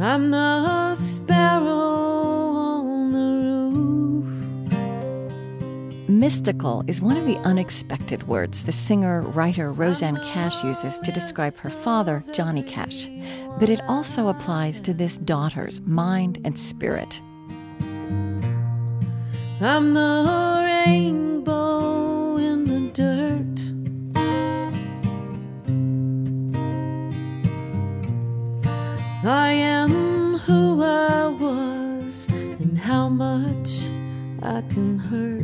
I'm the sparrow on the roof. Mystical is one of the unexpected words the singer-writer Rosanne Cash uses to describe her father, Johnny Cash. But it also applies to this daughter's mind and spirit. I'm the rainbow in the dirt. I am who I was and how much I can hurt.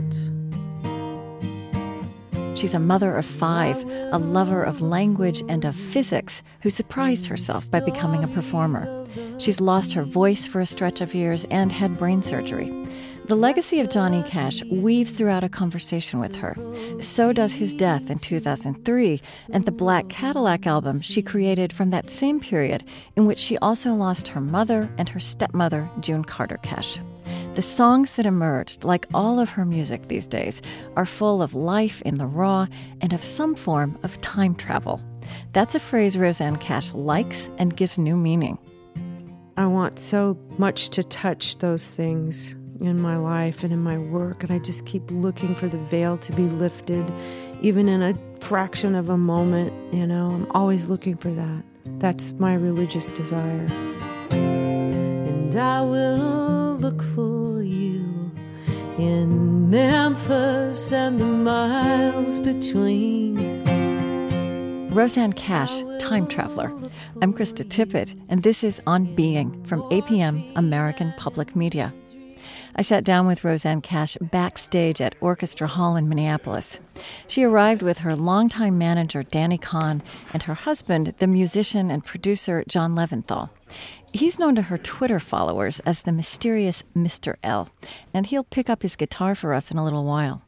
She's a mother of 5, a lover of language and of physics, who surprised herself by becoming a performer. She's lost her voice for a stretch of years and had brain surgery. The legacy of Johnny Cash weaves throughout a conversation with her. So does his death in 2003 and the Black Cadillac album she created from that same period, in which she also lost her mother and her stepmother, June Carter Cash. The songs that emerged, like all of her music these days, are full of life in the raw and of some form of time travel. That's a phrase Rosanne Cash likes and gives new meaning. I want so much to touch those things in my life and in my work, and I just keep looking for the veil to be lifted, even in a fraction of a moment. I'm always looking for that. That's my religious desire. And I will look for you in Memphis and the miles between. Rosanne Cash, time traveler. I'm Krista Tippett, and this is On Being from APM, American Public Media. I sat down with Rosanne Cash backstage at Orchestra Hall in Minneapolis. She arrived with her longtime manager, Danny Kahn, and her husband, the musician and producer, John Leventhal. He's known to her Twitter followers as the mysterious Mr. L, and he'll pick up his guitar for us in a little while.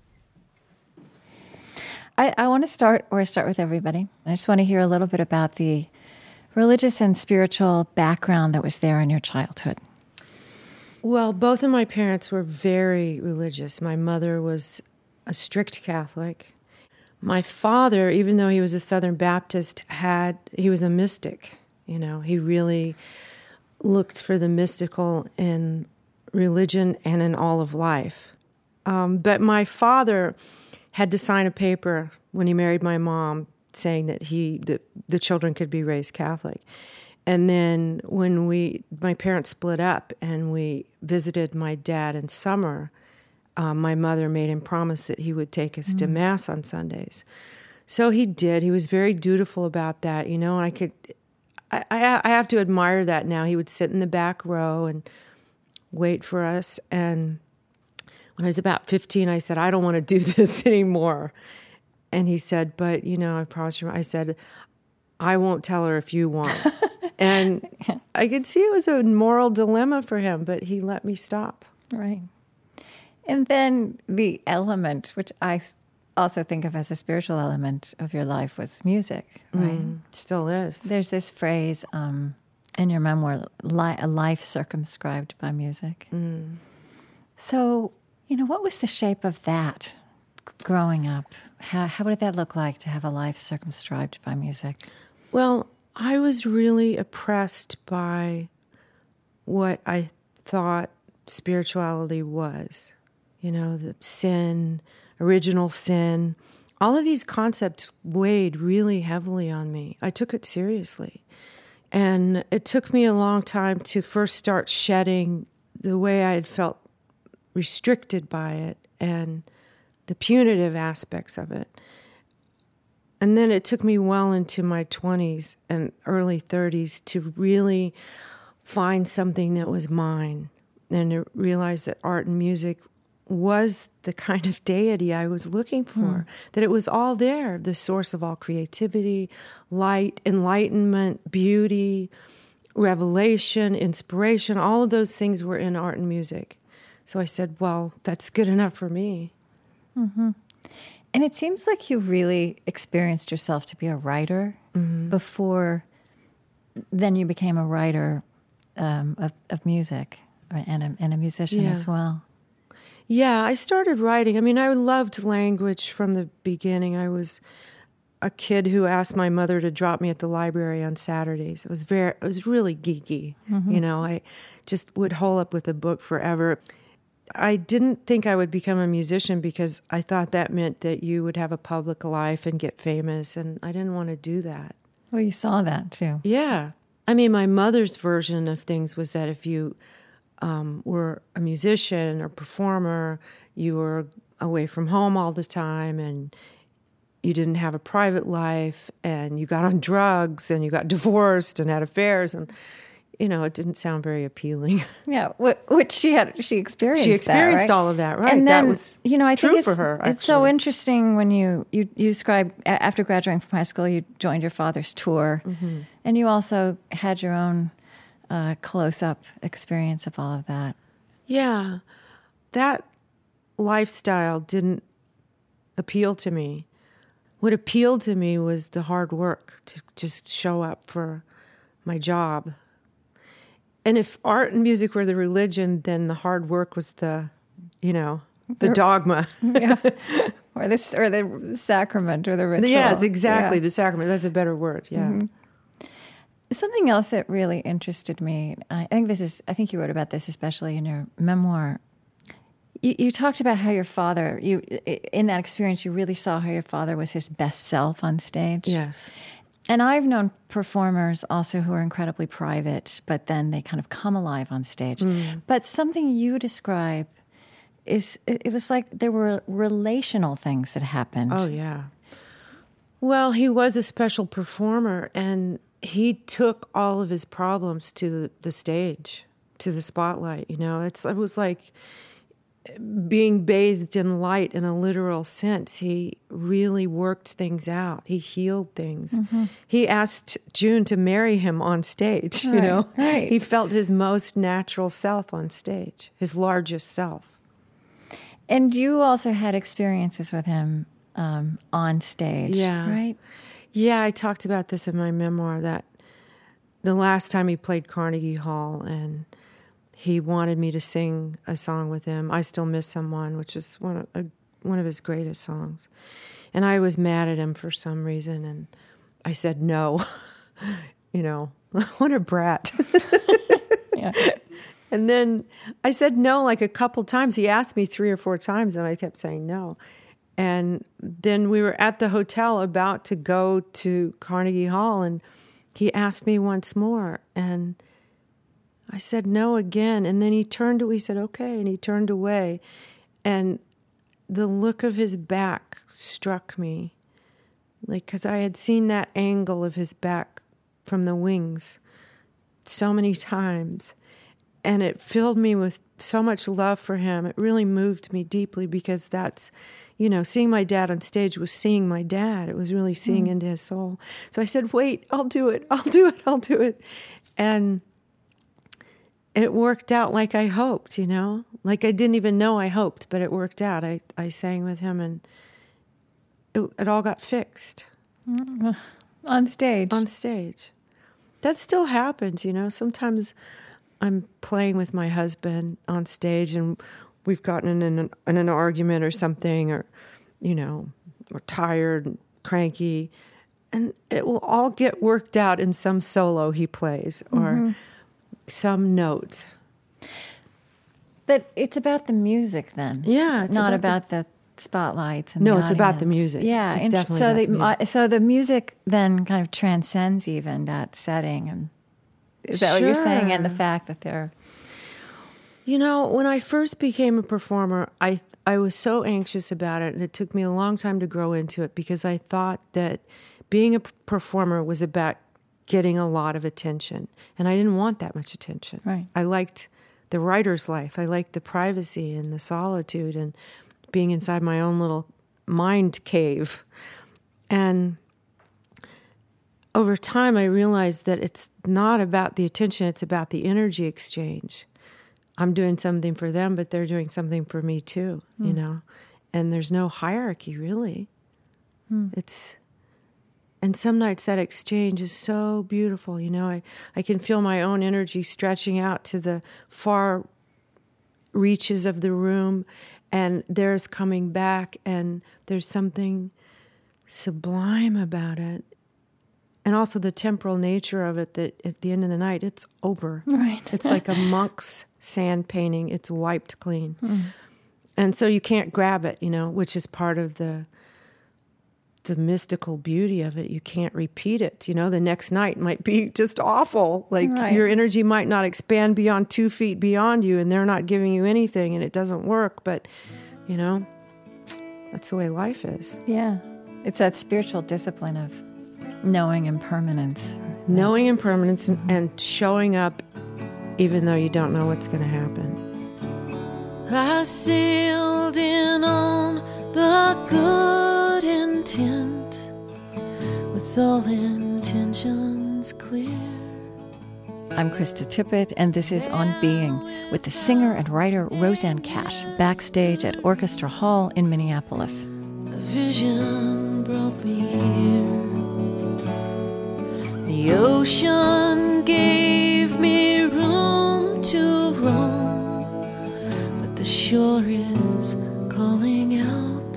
I want to start where I start with everybody. I just want to hear a little bit about the religious and spiritual background that was there in your childhood. Well, both of my parents were very religious. My mother was a strict Catholic. My father, even though he was a Southern Baptist, he was a mystic. He really looked for the mystical in religion and in all of life. But my father had to sign a paper when he married my mom saying that the children could be raised Catholic. And then when my parents split up and we visited my dad in summer, my mother made him promise that he would take us to Mass on Sundays. So he did. He was very dutiful about that, and I have to admire that now. He would sit in the back row and wait for us. And when I was about 15, I said, I don't want to do this anymore. And he said, but, I promise you, I said, I won't tell her if you won't. And I could see it was a moral dilemma for him, but he let me stop. Right. And then the element, which I also think of as a spiritual element of your life, was music, right? Still is. There's this phrase in your memoir, a life circumscribed by music. So, what was the shape of that growing up? How did that look like to have a life circumscribed by music? Well, I was really oppressed by what I thought spirituality was. The sin, original sin. All of these concepts weighed really heavily on me. I took it seriously. And it took me a long time to first start shedding the way I had felt restricted by it and the punitive aspects of it. And then it took me well into my 20s and early 30s to really find something that was mine and to realize that art and music was the kind of deity I was looking for, that it was all there, the source of all creativity, light, enlightenment, beauty, revelation, inspiration. All of those things were in art and music. So I said, well, that's good enough for me. Mm-hmm. And it seems like you really experienced yourself to be a writer before then you became a writer of music and a musician as well. Yeah, I started writing. I mean, I loved language from the beginning. I was a kid who asked my mother to drop me at the library on Saturdays. It was really geeky. You know, I just would hole up with a book forever. I didn't think I would become a musician because I thought that meant that you would have a public life and get famous, and I didn't want to do that. Well, you saw that too. Yeah. I mean, my mother's version of things was that if you were a musician or performer, you were away from home all the time and you didn't have a private life and you got on drugs and you got divorced and had affairs and, you know, it didn't sound very appealing. Yeah, which she experienced. She experienced that, right? all of that, right? And then, that was I true think for her. Actually. It's so interesting when you described after graduating from high school, you joined your father's tour, and you also had your own close-up experience of all of that. Yeah, that lifestyle didn't appeal to me. What appealed to me was the hard work to just show up for my job. And if art and music were the religion, then the hard work was the dogma. Yeah. Or the sacrament or the ritual. Yes, exactly. Yeah. The sacrament. That's a better word. Yeah. Mm-hmm. Something else that really interested me, I think you wrote about this especially in your memoir. You talked about how your father, in that experience, you really saw how your father was his best self on stage. Yes. And I've known performers also who are incredibly private, but then they kind of come alive on stage. But something you describe it was like there were relational things that happened. Oh, yeah. Well, he was a special performer, and he took all of his problems to the stage, to the spotlight, you know. It was like being bathed in light in a literal sense. He really worked things out. He healed things. He asked June to marry him on stage, you know. Right. He felt his most natural self on stage, his largest self. And you also had experiences with him on stage, right? Yeah, I talked about this in my memoir, that the last time he played Carnegie Hall and he wanted me to sing a song with him, I Still Miss Someone, which is one of his greatest songs. And I was mad at him for some reason, and I said no. You know, what a brat. Yeah. And then I said no like a couple times. He asked me 3 or 4 times, and I kept saying no. And then we were at the hotel about to go to Carnegie Hall, and he asked me once more, and I said no again. And then he said, okay, and he turned away. And the look of his back struck me, like, because I had seen that angle of his back from the wings so many times. And it filled me with so much love for him. It really moved me deeply because that's, you know, seeing my dad on stage was seeing my dad. It was really seeing into his soul. So I said, wait, I'll do it. And it worked out like I hoped, you know? Like I didn't even know I hoped, but it worked out. I sang with him and it all got fixed. On stage. On stage. That still happens, you know? Sometimes I'm playing with my husband on stage and we've gotten in an argument or something, or, you know, we're tired and cranky, and it will all get worked out in some solo he plays or some note. But it's about the music then. Yeah. It's not about the spotlights and no, the it's about audience. the music. Yeah. It's definitely about the music. So the music then kind of transcends even that setting. And is that what you're saying? And the fact that they're... You know, when I first became a performer, I was so anxious about it, and it took me a long time to grow into it because I thought that being a performer was about getting a lot of attention, and I didn't want that much attention. Right. I liked the writer's life. I liked the privacy and the solitude and being inside my own little mind cave. And over time, I realized that it's not about the attention, it's about the energy exchange. I'm doing something for them, but they're doing something for me too, you know? And there's no hierarchy, really. And some nights that exchange is so beautiful, you know? I can feel my own energy stretching out to the far reaches of the room, and theirs coming back, and there's something sublime about it. And also the temporal nature of it, that at the end of the night, it's over. Right. It's like a monk's sand painting. It's wiped clean. And so you can't grab it, which is part of the mystical beauty of it. You can't repeat it. The next night might be just awful. Like your energy might not expand beyond 2 feet beyond you, and they're not giving you anything, and it doesn't work. But, that's the way life is. Yeah. It's that spiritual discipline of knowing impermanence. Knowing impermanence and showing up even though you don't know what's going to happen. I sailed in on the good intent, with all intentions clear. I'm Krista Tippett, and this is On Being with the singer and writer Rosanne Cash, backstage at Orchestra Hall in Minneapolis. A vision brought me here. The ocean gave me room to roam, but the shore is calling out.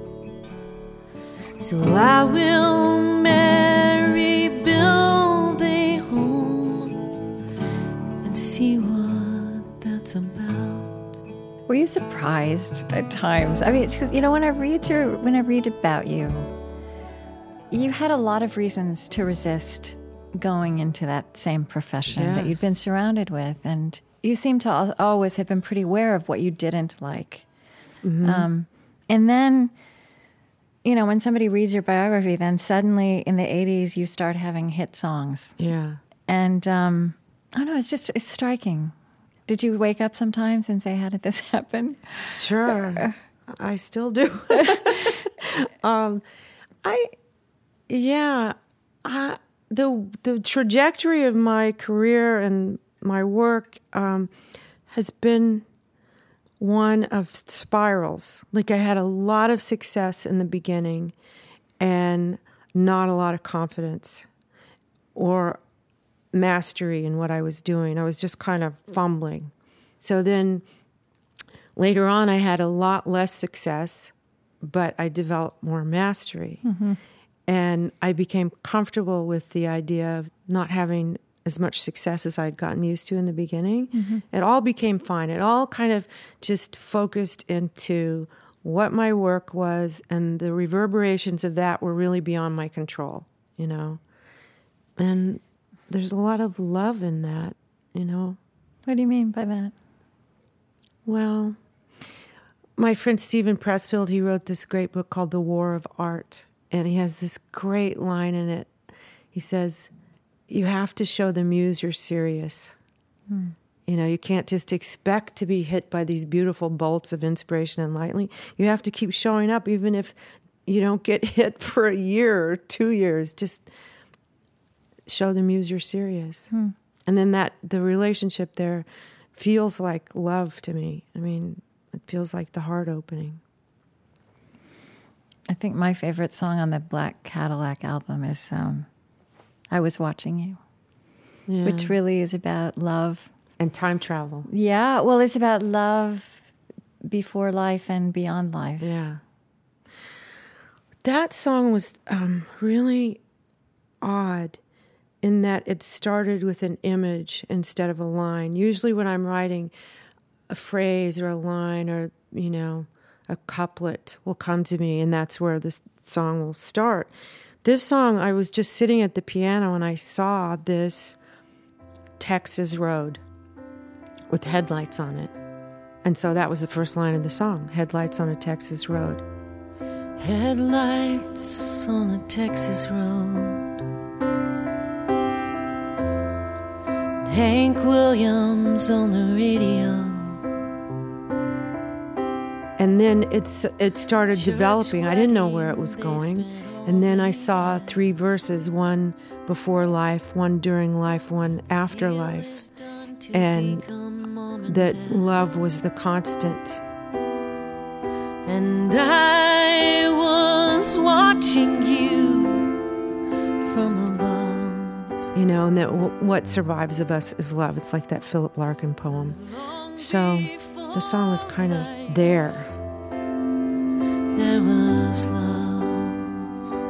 So I will marry, build a home, and see what that's about. Were you surprised at times? I mean, because when I read about you, you had a lot of reasons to resist going into that same profession that you'd been surrounded with, and you seem to always have been pretty aware of what you didn't like. And then, when somebody reads your biography, then suddenly in the 80s you start having hit songs. Yeah. And I don't know, it's striking. Did you wake up sometimes and say, how did this happen? Sure. I still do. The trajectory of my career and my work has been one of spirals. Like I had a lot of success in the beginning and not a lot of confidence or mastery in what I was doing. I was just kind of fumbling. So then later on I had a lot less success, but I developed more mastery. And I became comfortable with the idea of not having as much success as I'd gotten used to in the beginning. It all became fine. It all kind of just focused into what my work was, and the reverberations of that were really beyond my control, And there's a lot of love in that, What do you mean by that? Well, my friend Stephen Pressfield, he wrote this great book called The War of Art. And he has this great line in it. He says, you have to show the muse you're serious. You can't just expect to be hit by these beautiful bolts of inspiration and lightning. You have to keep showing up even if you don't get hit for a year or 2 years. Just show the muse you're serious. And then the relationship there feels like love to me. I mean, it feels like the heart opening. I think my favorite song on the Black Cadillac album is I Was Watching You, which really is about love. And time travel. Yeah, well, it's about love before life and beyond life. Yeah. That song was really odd in that it started with an image instead of a line. Usually when I'm writing a phrase or a line or, a couplet will come to me, and that's where this song will start. This song, I was just sitting at the piano and I saw this Texas road with headlights on it. And so that was the first line of the song, headlights on a Texas road. Headlights on a Texas road. Hank Williams on the radio. And then it started developing. I didn't know where it was going. And then I saw 3 verses, one before life, one during life, one after life. And that love was the constant. And I was watching you from above. And that what survives of us is love. It's like that Philip Larkin poem. So the song was kind of there. There was love.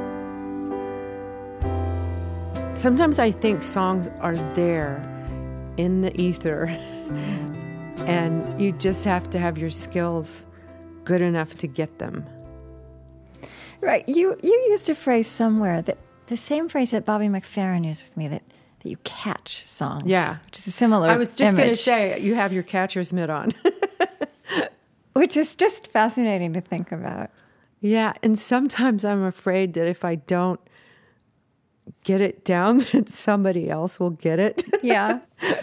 Sometimes I think songs are there in the ether, and you just have to have your skills good enough to get them. Right. You used a phrase somewhere, that the same phrase that Bobby McFerrin used with me, that you catch songs. Yeah. Which is a similar I was just going to image, say, you have your catcher's mitt on. which is just fascinating to think about. Yeah, and sometimes I'm afraid that if I don't get it down, that somebody else will get it. Yeah.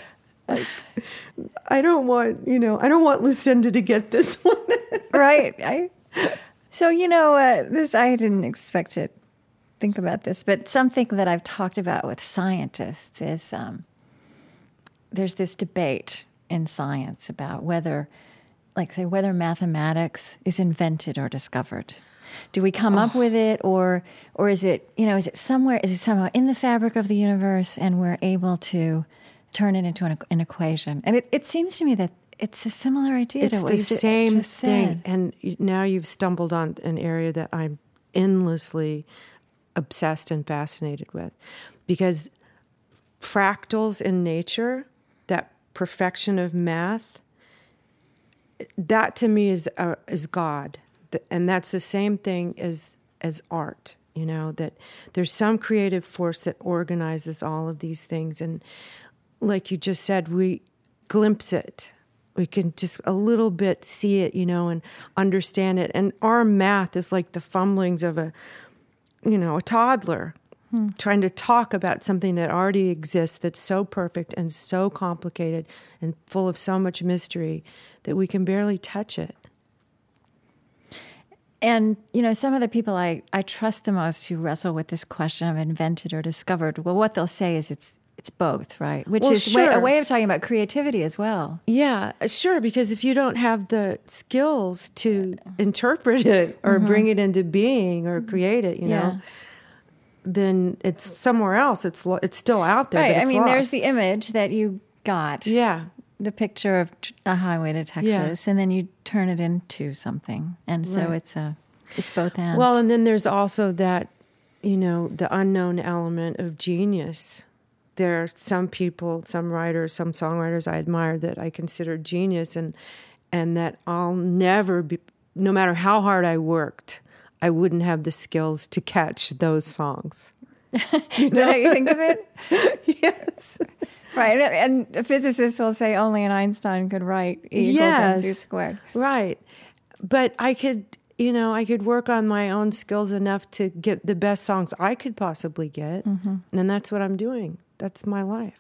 I don't want Lucinda to get this one. Right. So, this, I didn't expect to think about this, but something that I've talked about with scientists is there's this debate in science about whether mathematics is invented or discovered. Do we come up with it, or is it somehow in the fabric of the universe, and we're able to turn it into an equation? And it seems to me that it's a similar idea to what you just said. It's the same thing. And now you've stumbled on an area that I'm endlessly obsessed and fascinated with. Because fractals in nature, that perfection of math, that to me is God. And that's the same thing as art, that there's some creative force that organizes all of these things. And like you just said, we glimpse it. We can just a little bit see it, and understand it. And our math is like the fumblings of a toddler trying to talk about something that already exists, that's so perfect and so complicated and full of so much mystery that we can barely touch it. And, some of the people I trust the most who wrestle with this question of invented or discovered, well, what they'll say is it's both, right? Which is a way of talking about creativity as well. Yeah, sure, because if you don't have the skills to interpret it or bring it into being or create it, then it's somewhere else. It's still out there, right. but it's lost. There's the image that you got. Yeah. The picture of a highway to Texas, and then you turn it into something. And so it's both and. Well, and then there's also that, the unknown element of genius. There are some people, some writers, some songwriters I admire that I consider genius, and that I'll never be, no matter how hard I worked, I wouldn't have the skills to catch those songs. Is that how you think of it? Yes. Right, and physicists will say only an Einstein could write E equals mc squared. Right. But I could work on my own skills enough to get the best songs I could possibly get, and that's what I'm doing. That's my life.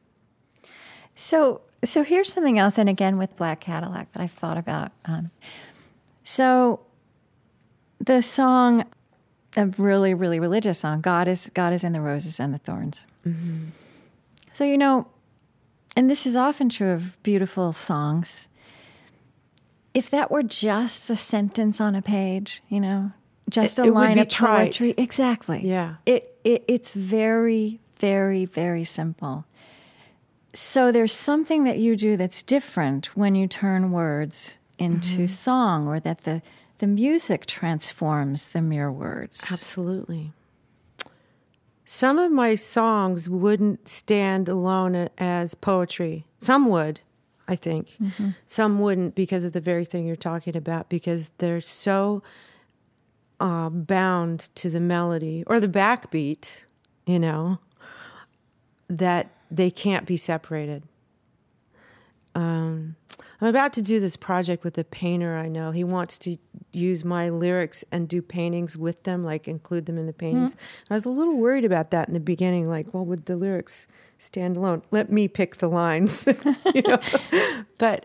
So here's something else, and again with Black Cadillac, that I've thought about. So the song, a really, really religious song, God is in the roses and the thorns. Mm-hmm. So, and this is often true of beautiful songs. If that were just a sentence on a page, just a line of poetry. Exactly. Yeah. It's very, very, very simple. So there's something that you do that's different when you turn words into song, or that the music transforms the mere words. Absolutely. Some of my songs wouldn't stand alone as poetry. Some would, I think. Mm-hmm. Some wouldn't, because of the very thing you're talking about, because they're so bound to the melody or the backbeat, that they can't be separated. I'm about to do this project with a painter I know. He wants to use my lyrics and do paintings with them, like include them in the paintings. I was a little worried about that in the beginning, like, well, would the lyrics stand alone? Let me pick the lines, But,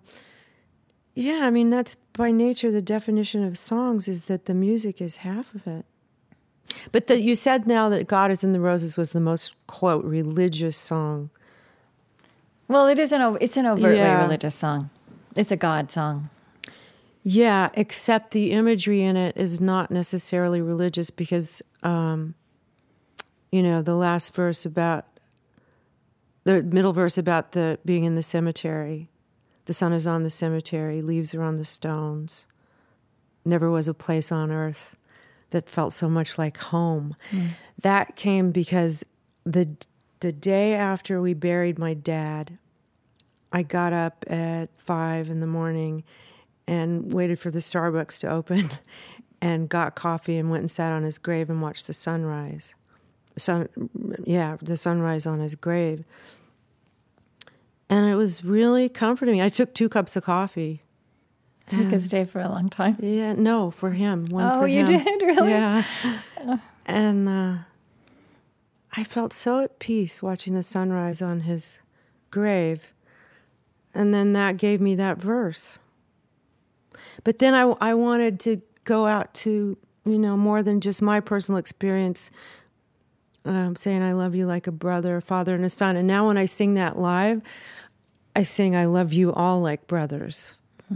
that's by nature the definition of songs, is that the music is half of it. But you said now that God is in the Roses was the most, quote, religious song. Well, it's an overtly religious song. It's a God song. Yeah, except the imagery in it is not necessarily religious, because, the last verse the middle verse about the being in the cemetery. The sun is on the cemetery, leaves are on the stones. Never was a place on earth that felt so much like home. That came because the day after we buried my dad, I got up at 5 in the morning and waited for the Starbucks to open and got coffee and went and sat on his grave and watched the sunrise. The sunrise on his grave. And it was really comforting. I took 2 cups of coffee. So you could stay for a long time? Yeah, no, for him. One for you him. did? Really? Yeah. And I felt so at peace watching the sunrise on his grave. And then that gave me that verse. But then I wanted to go out to, more than just my personal experience, saying I love you like a brother, a father, and a son. And now when I sing that live, I sing I love you all like brothers.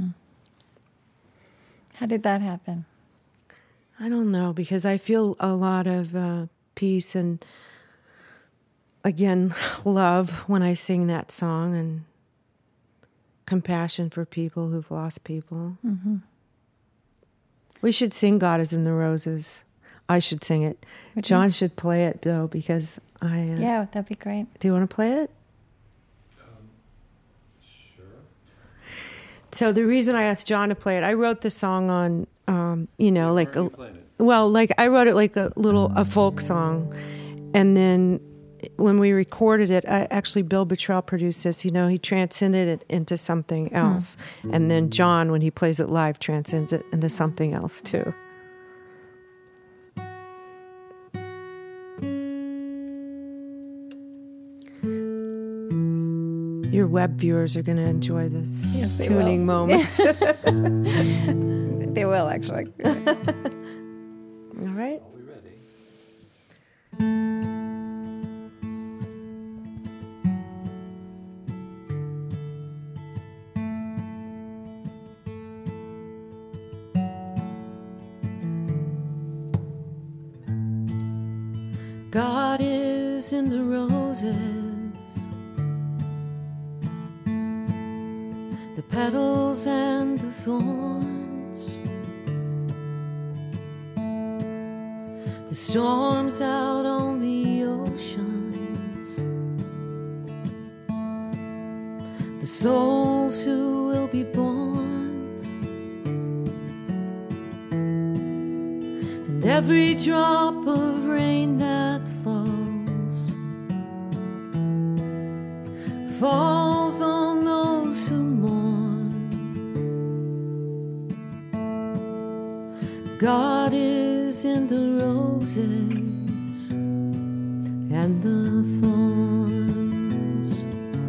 How did that happen? I don't know, because I feel a lot of peace and, again, love when I sing that song, and compassion for people who've lost people. Mm-hmm. We should sing God is in the Roses. I should sing it. John should play it, though, because yeah, that'd be great. Do you want to play it? Sure. So the reason I asked John to play it, I wrote the song on, like... I wrote it like a folk song. And then when we recorded it, Bill Bottrell produced this. He transcended it into something else. And then John, when he plays it live, transcends it into something else, too. Your web viewers are going to enjoy this tuning moment. They will, actually. All right. Are we ready? God is in the roses, the petals and the thorns, the storms out on the oceans, the souls who will be born, and every drop of rain that falls on those who mourn. God is in the roses and the thorns.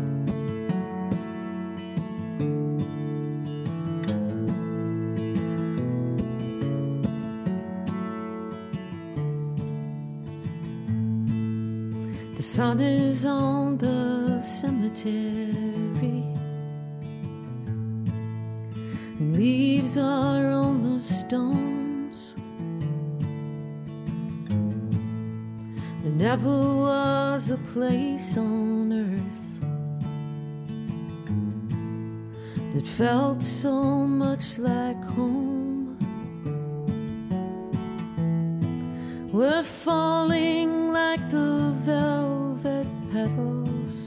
The sun is on the cemetery, and leaves are on the stones. There never was a place on earth that felt so much like home. We're falling like the velvet petals,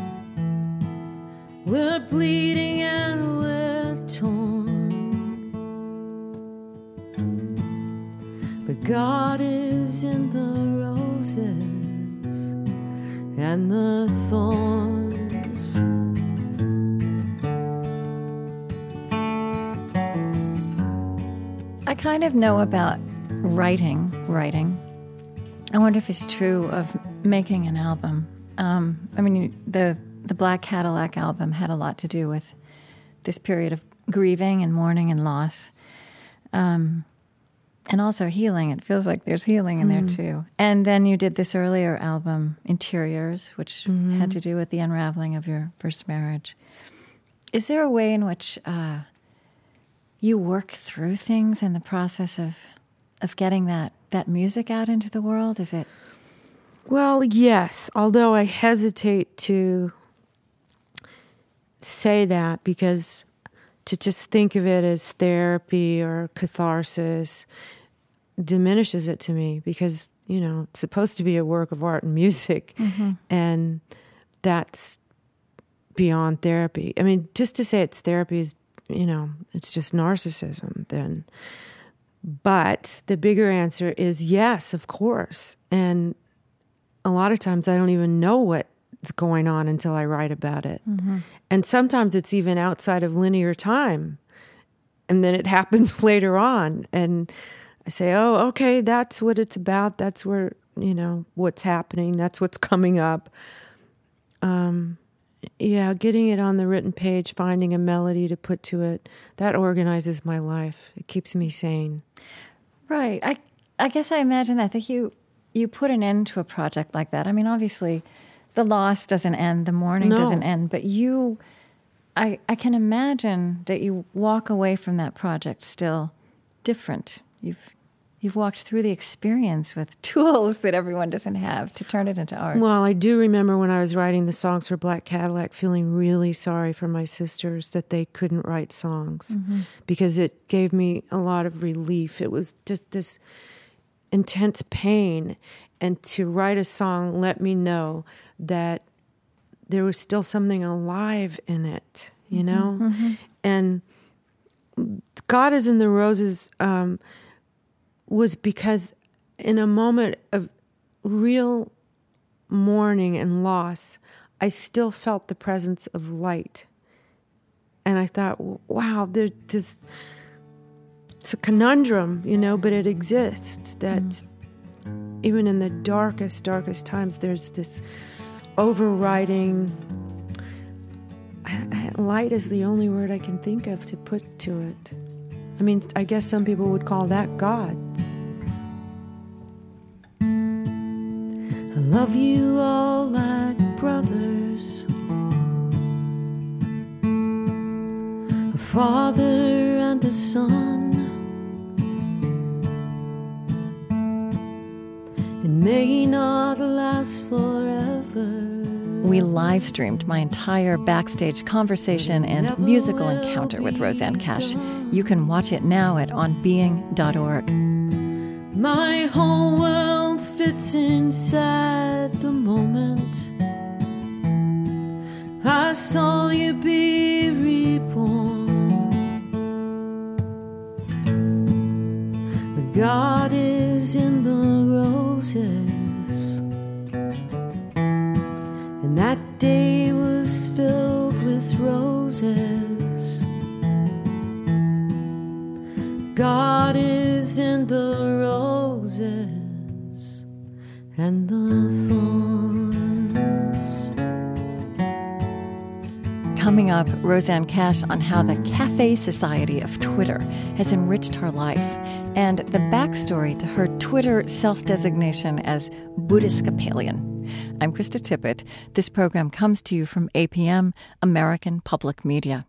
we're bleeding and we're torn, but God is in the roses and the thorns. I kind of know about writing. I wonder if it's true of making an album. The Black Cadillac album had a lot to do with this period of grieving and mourning and loss, and also healing. It feels like there's healing in there too. And then you did this earlier album, Interiors, which had to do with the unraveling of your first marriage. Is there a way in which you work through things in the process of getting that music out into the world? Is it? Well, yes, although I hesitate to say that, because to just think of it as therapy or catharsis diminishes it to me, because it's supposed to be a work of art and music. And that's beyond therapy. I mean, just to say it's therapy is, it's just narcissism then. But the bigger answer is yes, of course. And a lot of times I don't even know what's going on until I write about it. And sometimes it's even outside of linear time. And then it happens later on. And I say, oh, okay, that's what it's about. That's where, what's happening. That's what's coming up. Getting it on the written page, finding a melody to put to it, that organizes my life. It keeps me sane. Right. I guess I imagine that you put an end to a project like that. I mean, obviously, the loss doesn't end, the mourning doesn't end, but I can imagine that you walk away from that project still different. You've walked through the experience with tools that everyone doesn't have to turn it into art. Well, I do remember when I was writing the songs for Black Cadillac feeling really sorry for my sisters that they couldn't write songs because it gave me a lot of relief. It was just this intense pain. And to write a song let me know that there was still something alive in it, And God is in the Roses was because in a moment of real mourning and loss, I still felt the presence of light. And I thought, wow, it's a conundrum, but it exists, that even in the darkest times, there's this overriding... Light is the only word I can think of to put to it. I mean, I guess some people would call that God. I love you all like brothers, a father and a son. It may not last forever. We live streamed my entire backstage conversation and musical encounter with Rosanne Cash. You can watch it now at onbeing.org. My whole world fits inside the moment I saw you be reborn. But God is in the roses, and that day was filled with roses. God is in the roses and the thorns. Coming up, Rosanne Cash on how the Cafe Society of Twitter has enriched her life and the backstory to her Twitter self-designation as Buddhiscapalian. I'm Krista Tippett. This program comes to you from APM, American Public Media.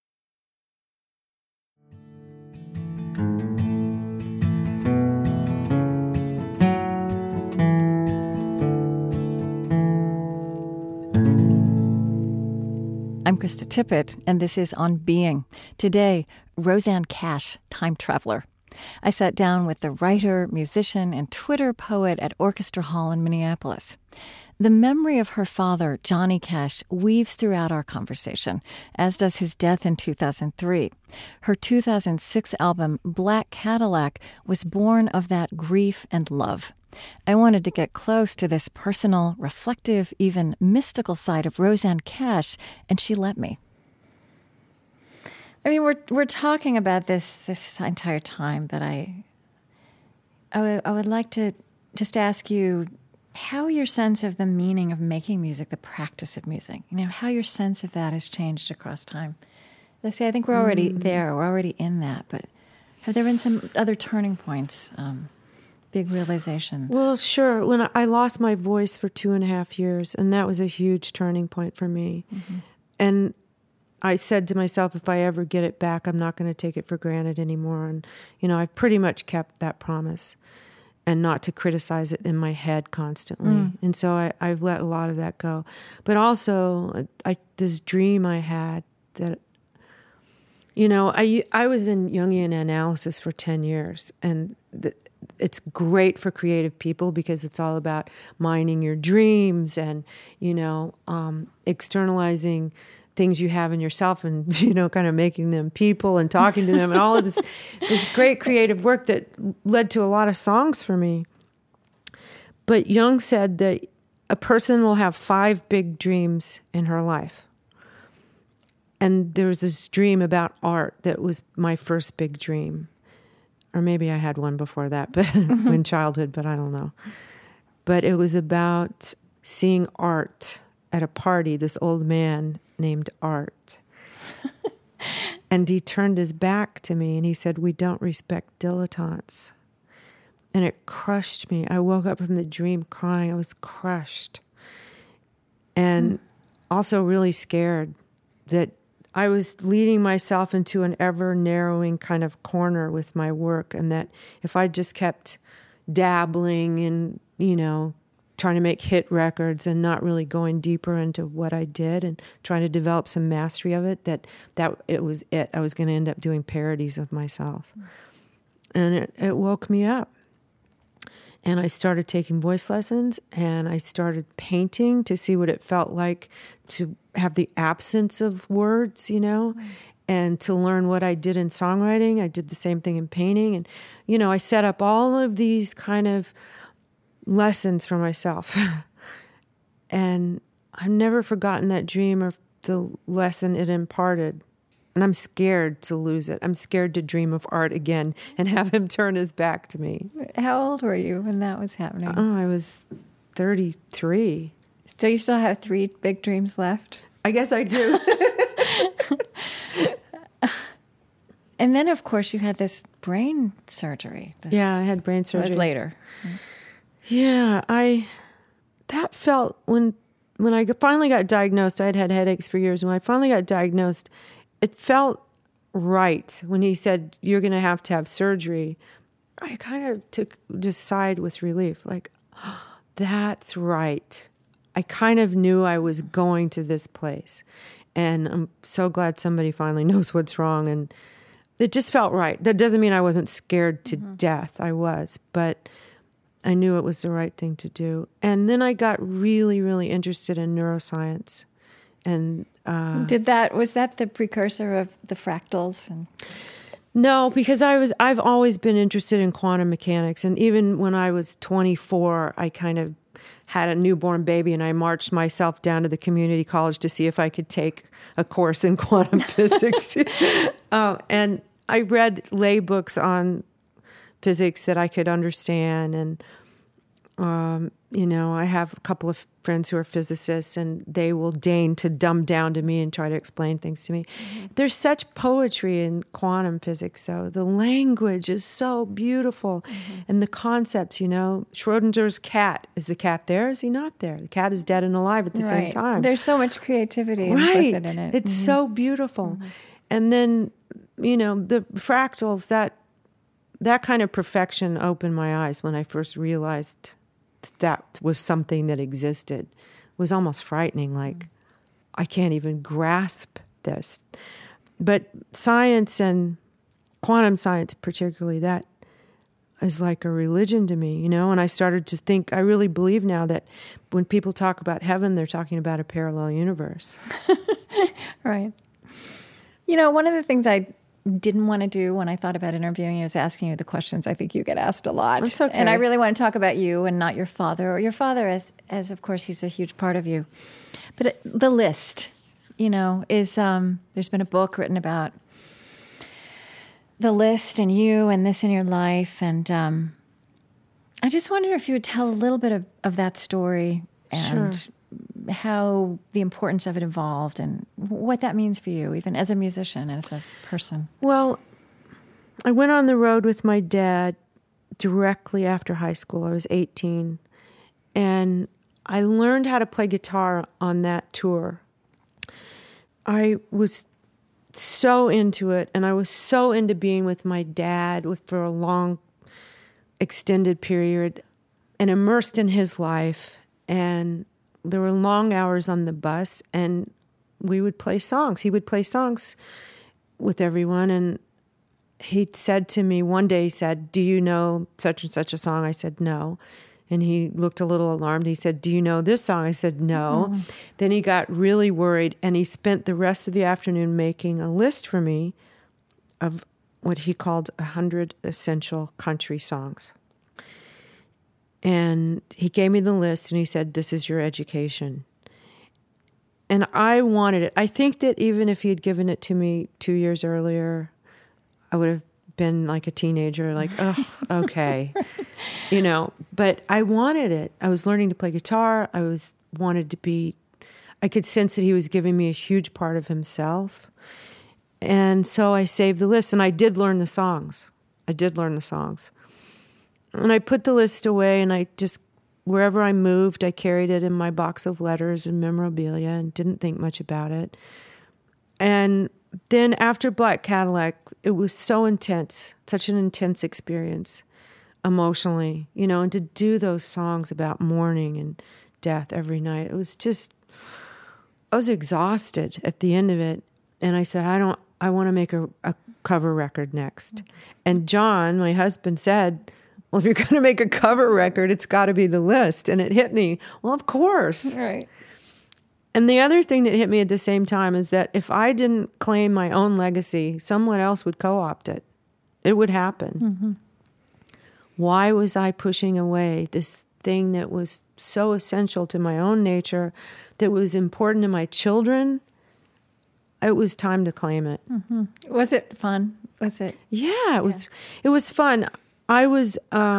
I'm Krista Tippett, and this is On Being. Today, Rosanne Cash, time traveler. I sat down with the writer, musician, and Twitter poet at Orchestra Hall in Minneapolis. The memory of her father, Johnny Cash, weaves throughout our conversation, as does his death in 2003. Her 2006 album, Black Cadillac, was born of that grief and love. I wanted to get close to this personal, reflective, even mystical side of Rosanne Cash, and she let me. I mean, we're talking about this entire time, but I would like to just ask you how your sense of the meaning of making music, the practice of music, how your sense of that has changed across time. Let's say, I think we're already there, we're already in that, but have there been some other turning points, big realizations? Well, sure. When I lost my voice for 2.5 years, and that was a huge turning point for me. Mm-hmm. And I said to myself, if I ever get it back, I'm not going to take it for granted anymore. And, I've pretty much kept that promise and not to criticize it in my head constantly. And so I've let a lot of that go. But also, this dream I had that, I was in Jungian analysis for 10 years. And it's great for creative people because it's all about mining your dreams and, externalizing things you have in yourself and, kind of making them people and talking to them and all of this great creative work that led to a lot of songs for me. But Jung said that a person will have 5 big dreams in her life. And there was this dream about art that was my first big dream. Or maybe I had one before that, but in childhood, but I don't know. But it was about seeing art at a party, this old man named Art. And he turned his back to me and he said, "We don't respect dilettantes." And it crushed me. I woke up from the dream crying. I was crushed. And also really scared that I was leading myself into an ever-narrowing kind of corner with my work, and that if I just kept dabbling in, trying to make hit records and not really going deeper into what I did and trying to develop some mastery of it, that it was it. I was going to end up doing parodies of myself. And it woke me up. And I started taking voice lessons, and I started painting to see what it felt like to have the absence of words, and to learn what I did in songwriting. I did the same thing in painting. And, I set up all of these kind of lessons for myself. And I've never forgotten that dream or the lesson it imparted. And I'm scared to lose it. I'm scared to dream of Art again and have him turn his back to me. How old were you when that was happening? Oh, I was 33. So you still have 3 big dreams left? I guess I do. And then, of course, you had this brain surgery. Yeah, I had brain surgery. That was later. Yeah, that felt when I finally got diagnosed. I had had headaches for years. When I finally got diagnosed, it felt right when he said, "You're going to have surgery." I kind of just sighed with relief, like, oh, that's right. I kind of knew I was going to this place. And I'm so glad somebody finally knows what's wrong. And it just felt right. That doesn't mean I wasn't scared to death. I was. But I knew it was the right thing to do. And then I got really, really interested in neuroscience. And was that the precursor of the fractals? No, because I've always been interested in quantum mechanics, and even when I was 24, I kind of had a newborn baby, and I marched myself down to the community college to see if I could take a course in quantum physics. And I read lay books on physics that I could understand, and I have a couple of friends who are physicists, and they will deign to dumb down to me and try to explain things to me. Mm-hmm. There's such poetry in quantum physics, though. The language is so beautiful. Mm-hmm. And the concepts, Schrodinger's cat. Is the cat there? Is he not there? The cat is dead and alive at the same time. There's so much creativity implicit in it. It's so beautiful. Mm-hmm. And then, the fractals, that kind of perfection opened my eyes when I first realized that was something that existed. It was almost frightening, like, I can't even grasp this. But science, and quantum science particularly, that is like a religion to me, and I started to think, I really believe now that when people talk about heaven, they're talking about a parallel universe. Right. One of the things I didn't want to do when I thought about interviewing you is asking you the questions I think you get asked a lot. That's okay. And I really want to talk about you and not your father, or your father as of course he's a huge part of you. But the list, is there's been a book written about the list and you and this in your life. And I just wondered if you would tell a little bit of that story and Sure. how the importance of it evolved and what that means for you, even as a musician, as a person. Well, I went on the road with my dad directly after high school. I was 18. And I learned how to play guitar on that tour. I was so into it, and I was so into being with my dad for a long, extended period and immersed in his life. And there were long hours on the bus, and we would play songs. He would play songs with everyone, and he said to me one day, he said, "Do you know such and such a song?" I said, "No." And he looked a little alarmed. He said, "Do you know this song?" I said, "No." Then he got really worried, and he spent the rest of the afternoon making a list for me of what he called 100 essential country songs. And he gave me the list, and he said, "This is your education." And I wanted it. I think that even if he had given it to me 2 years earlier, I would have been like a teenager, like, oh, okay. But I wanted it. I was learning to play guitar. I could sense that he was giving me a huge part of himself. And so I saved the list, and I did learn the songs. And I put the list away, and I just, wherever I moved, I carried it in my box of letters and memorabilia and didn't think much about it. And then after Black Cadillac, it was so intense, such an intense experience emotionally, and to do those songs about mourning and death every night, I was exhausted at the end of it. And I said, I want to make a cover record next. And John, my husband, said, "Well, if you're going to make a cover record, it's got to be the list." And it hit me. Well, of course. Right. And the other thing that hit me at the same time is that if I didn't claim my own legacy, someone else would co-opt it. It would happen. Mm-hmm. Why was I pushing away this thing that was so essential to my own nature, that was important to my children? It was time to claim it. Mm-hmm. Was it fun? Yeah, it was. It was fun. I was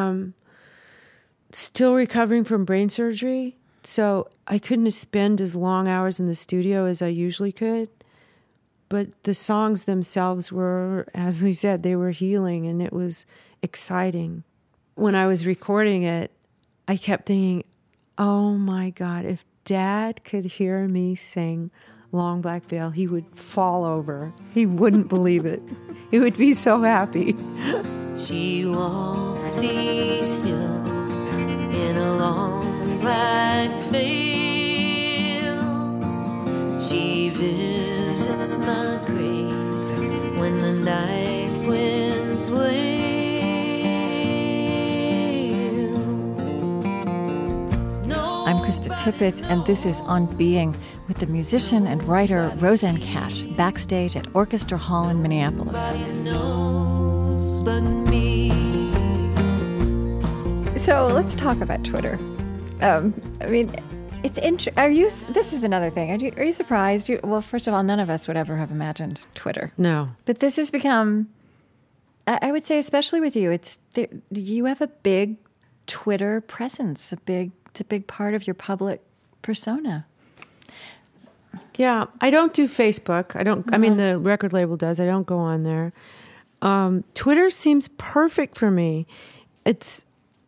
still recovering from brain surgery, so I couldn't spend as long hours in the studio as I usually could. But the songs themselves were, as we said, they were healing, and it was exciting. When I was recording it, I kept thinking, oh my God, if Dad could hear me sing Long Black Veil, he would fall over. He wouldn't believe it. He would be so happy. She walks these hills in a long black veil. She visits my grave when the night winds wail. I'm Krista Tippett, and this is On Being with the musician and writer Rosanne Cash, backstage at Orchestra Hall in Minneapolis. So let's talk about Twitter. It's this is another thing. Are you surprised? Well, first of all, none of us would ever have imagined Twitter. No. But this has become, I would say, especially with you, you have a big Twitter presence. It's a big part of your public persona. Yeah, I don't do Facebook. I mean, the record label does. I don't go on there. Twitter seems perfect for me. It's,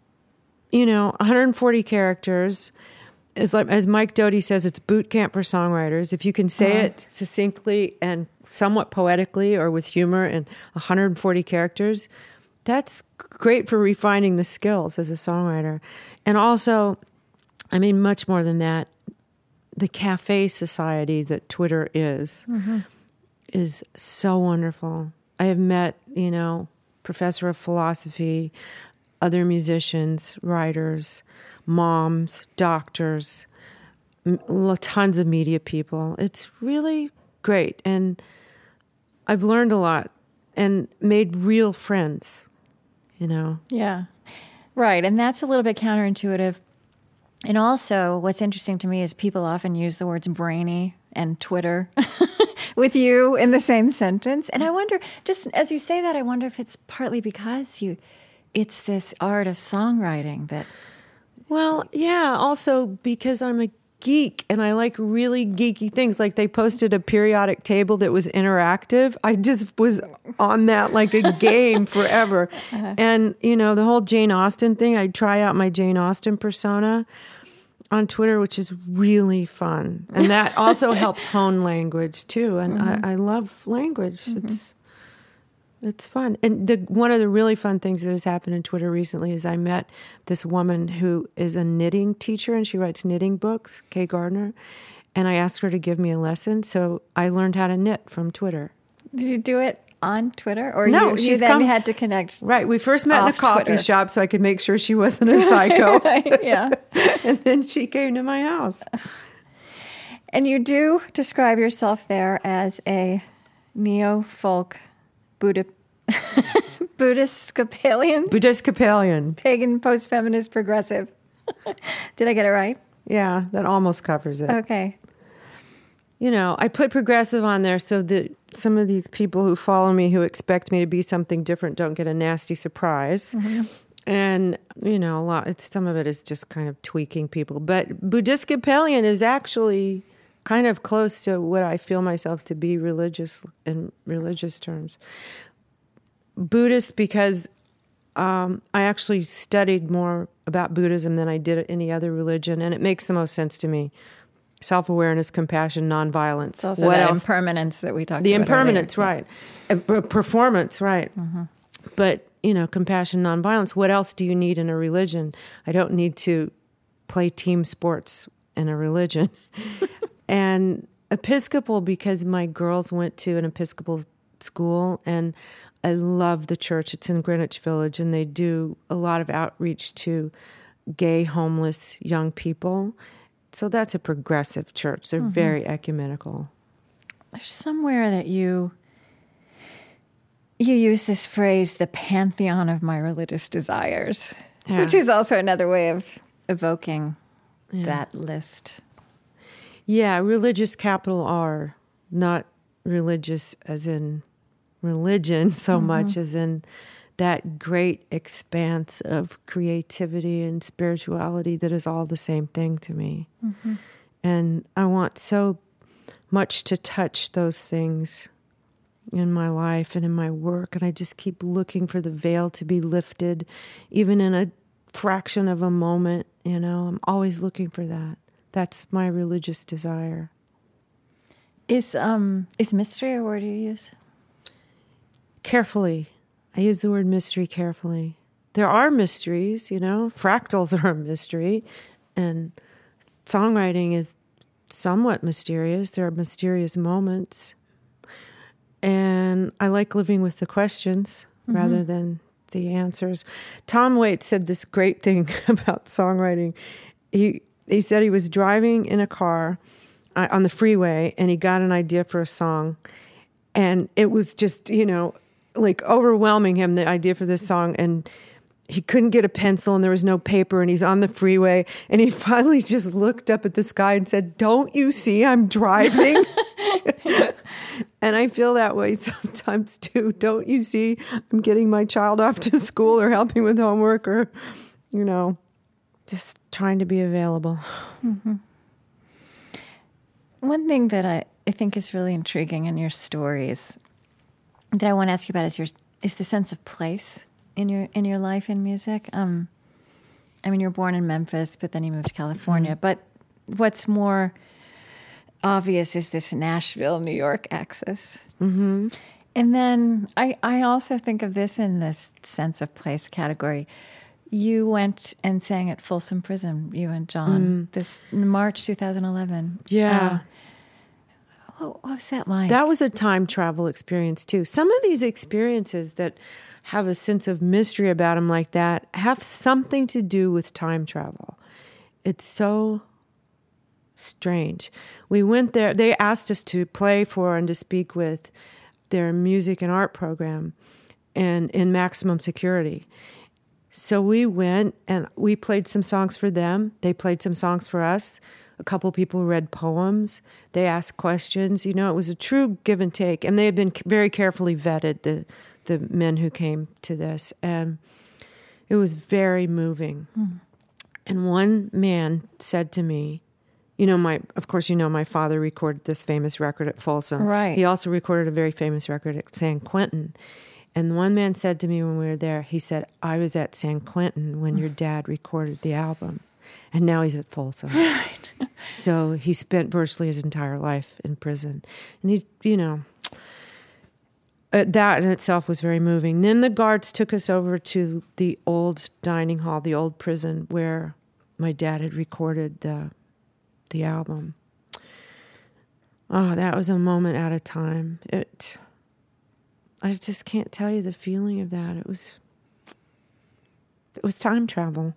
140 characters. As Mike Doty says, it's boot camp for songwriters. If you can say it succinctly and somewhat poetically or with humor in 140 characters, that's great for refining the skills as a songwriter. And also, much more than that, the cafe society that Twitter is so wonderful. I have met, professor of philosophy, other musicians, writers, moms, doctors, tons of media people. It's really great. And I've learned a lot and made real friends, Yeah, right. And that's a little bit counterintuitive. And also, what's interesting to me is people often use the words brainy and Twitter with you in the same sentence. And I wonder, just as you say that, I wonder if it's partly because it's this art of songwriting that... Well, yeah, also because I'm a geek and I like really geeky things. Like they posted a periodic table that was interactive. I just was on that like a game forever. And, the whole Jane Austen thing, I try out my Jane Austen persona on Twitter, which is really fun. And that also helps hone language too. And I love language. It's fun. And one of the really fun things that has happened in Twitter recently is I met this woman who is a knitting teacher and she writes knitting books, Kay Gardner. And I asked her to give me a lesson. So I learned how to knit from Twitter. Did you do it on Twitter? Or No, you she's then come- had to connect? Right. We first met in a Off coffee Twitter. shop so I could make sure she wasn't a psycho. Right, yeah. And then she came to my house. And you do describe yourself there as a neo-folk Buddhist Scapalian, Buddhiscapalian. pagan, post-feminist, progressive. Did I get it right? Yeah, that almost covers it. Okay. You know, I put progressive on there so that some of these people who follow me who expect me to be something different don't get a nasty surprise. And, you know, some of it is just kind of tweaking people. But Buddhiscapalian is actually kind of close to what I feel myself to be religious in religious terms. Buddhist because I actually studied more about Buddhism than I did any other religion, and it makes the most sense to me. Self-awareness, compassion, nonviolence. It's also that impermanence that we talked about. The impermanence, earlier. right. Performance, right. But, you know, compassion, nonviolence. What else do you need in a religion? I don't need to play team sports in a religion. And Episcopal because my girls went to an Episcopal school, and I love the church. It's in Greenwich Village, and they do a lot of outreach to gay, homeless, young people. So that's a progressive church. They're very ecumenical. There's somewhere that you use this phrase, the pantheon of my religious desires, which is also another way of evoking that list. Yeah, religious, capital R, not religious as in religion so much as in that great expanse of creativity and spirituality that is all the same thing to me. And I want so much to touch those things in my life and in my work, and I just keep looking for the veil to be lifted, even in a fraction of a moment, you know. I'm always looking for that. That's my religious desire. Is mystery a word you use? Carefully. I use the word mystery carefully. There are mysteries, you know. Fractals are a mystery, and songwriting is somewhat mysterious. There are mysterious moments. And I like living with the questions rather than the answers. Tom Waits said this great thing about songwriting. He said he was driving in a car on the freeway, and he got an idea for a song. And it was just, you know, like overwhelming him, the idea for this song. And he couldn't get a pencil, and there was no paper, and he's on the freeway. And he finally just looked up at the sky and said, "Don't you see I'm driving?" And I feel that way sometimes too. Don't you see I'm getting my child off to school or helping with homework or, you know, just trying to be available. One thing that I think is really intriguing in your stories that I want to ask you about is the sense of place in your life in music. I mean, you're born in Memphis, but then you moved to California. But what's more obvious is this Nashville, New York axis. And then I also think of this in this sense of place category. You went and sang at Folsom Prison, you and John, this March 2011. Yeah. What was that like? That was a time travel experience too. Some of these experiences that have a sense of mystery about them like that have something to do with time travel. It's so strange. We went there. They asked us to play for and to speak with their music and art program and in maximum security. So we went and we played some songs for them. They played some songs for us. A couple people read poems. They asked questions. You know, it was a true give and take. And they had been very carefully vetted, the men who came to this. And it was very moving. And one man said to me, you know, of course, you know, my father recorded this famous record at Folsom. Right. He also recorded a very famous record at San Quentin. And one man said to me when we were there, he said, "I was at San Quentin when your dad recorded the album." And now he's at Folsom. Right. So he spent virtually his entire life in prison. And he, you know, that in itself was very moving. Then the guards took us over to the old dining hall, the old prison where my dad had recorded the album. Oh, that was a moment at a time. I just can't tell you the feeling of that. It was time travel.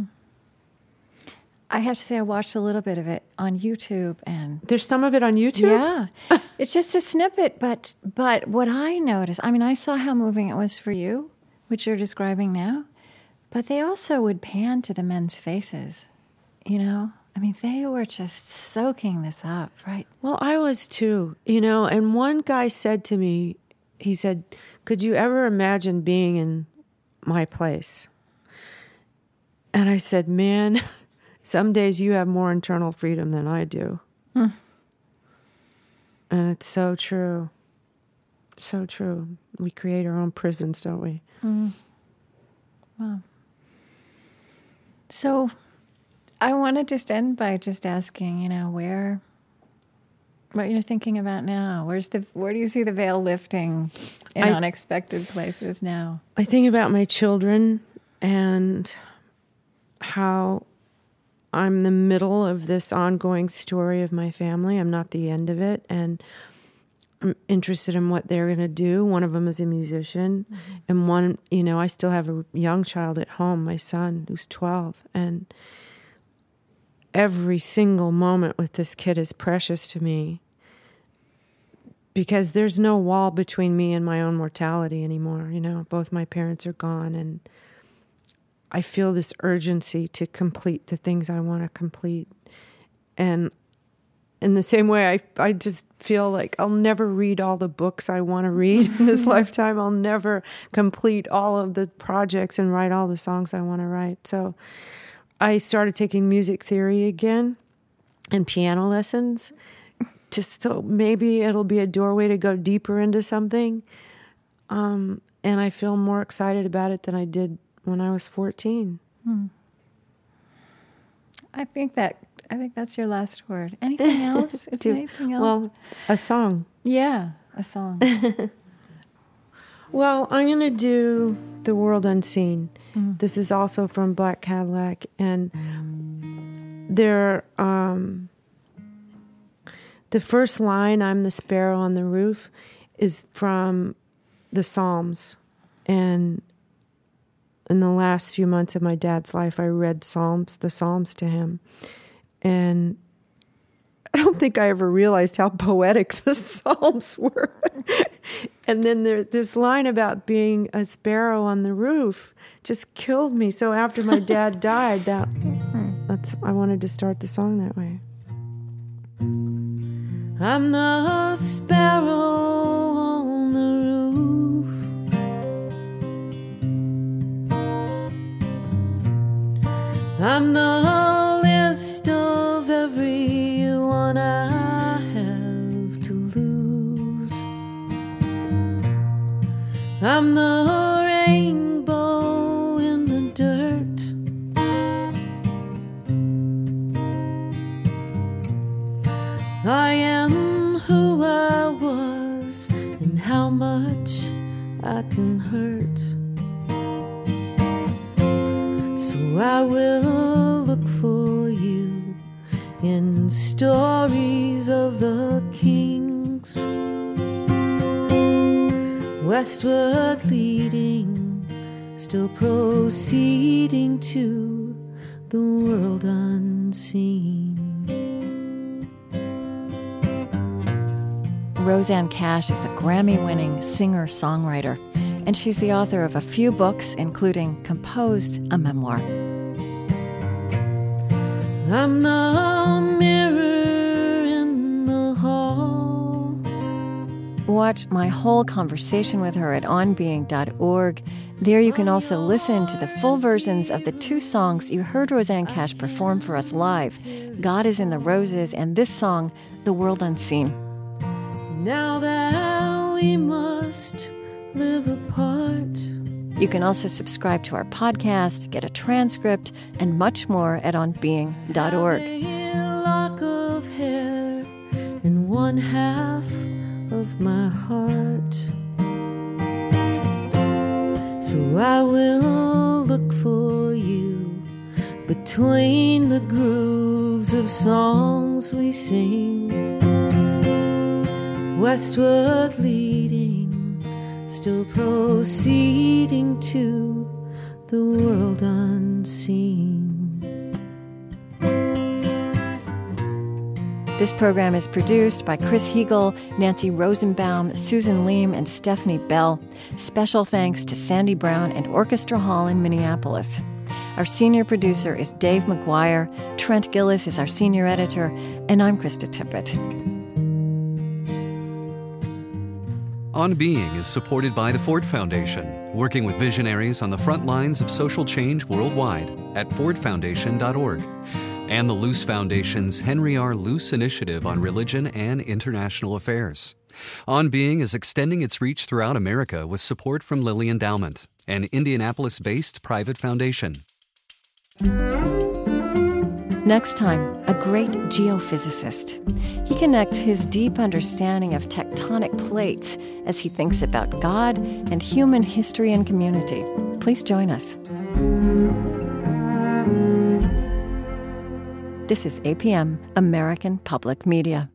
I have to say, I watched a little bit of it on YouTube, and There's some of it on YouTube? yeah, it's just a snippet. But what I noticed, I mean, I saw how moving it was for you, which you're describing now, but they also would pan to the men's faces, you know? I mean, they were just soaking this up, right? Well, I was too, you know, and one guy said to me, he said, could you ever imagine being in my place? And I said, man, some days you have more internal freedom than I do. And it's so true. So true. We create our own prisons, don't we? Wow. So I want to just end by just asking, you know, what you're thinking about now. Where do you see the veil lifting in unexpected places now? I think about my children and how I'm the middle of this ongoing story of my family. I'm not the end of it. And I'm interested in what they're going to do. One of them is a musician. And one, you know, I still have a young child at home, my son, who's 12. And every single moment with this kid is precious to me because there's no wall between me and my own mortality anymore. You know, both my parents are gone, and I feel this urgency to complete the things I want to complete. And in the same way, I just feel like I'll never read all the books I want to read in this lifetime. I'll never complete all of the projects and write all the songs I want to write. So I started taking music theory again and piano lessons, just so maybe it'll be a doorway to go deeper into something. And I feel more excited about it than I did when I was 14. I think that's your last word. Anything else? Is there anything else? Well, a song. Yeah, a song. Well, I'm going to do The World Unseen. This is also from Black Cadillac. And the first line, I'm the sparrow on the roof, is from the Psalms. And in the last few months of my dad's life, I read the Psalms to him. And I don't think I ever realized how poetic the Psalms were. And then there's this line about being a sparrow on the roof just killed me. So after my dad died, I wanted to start the song that way. I'm the sparrow on the roof. I'm the list of everyone I have to lose. I'm the rainbow in the dirt. I am who I was and how much I can hurt. So I will look for you in stories of the kings, westward leading, still proceeding to the world unseen. Rosanne Cash is a Grammy-winning singer-songwriter, and she's the author of a few books, including Composed, a memoir. I'm the mirror in the hall. Watch my whole conversation with her at onbeing.org. There you can also listen to the full versions of the two songs you heard Rosanne Cash perform for us live, God is in the Roses, and this song, The World Unseen. Now that we must live apart. You can also subscribe to our podcast, get a transcript, and much more at onbeing.org. A lock of hair in one half of my heart. So I will look for you between the grooves of songs we sing, westward leading, still proceeding to the world unseen. This program is produced by Chris Heagle, Nancy Rosenbaum, Susan Leem, and Stephanie Bell. Special thanks to Sandy Brown and Orchestra Hall in Minneapolis. Our senior producer is Dave McGuire. Trent Gillis is our senior editor, and I'm Krista Tippett. On Being is supported by the Ford Foundation, working with visionaries on the front lines of social change worldwide at fordfoundation.org, and the Luce Foundation's Henry R. Luce Initiative on Religion and International Affairs. On Being is extending its reach throughout America with support from Lilly Endowment, an Indianapolis-based private foundation. Next time, a great geophysicist. He connects his deep understanding of tectonic plates as he thinks about God and human history and community. Please join us. This is APM, American Public Media.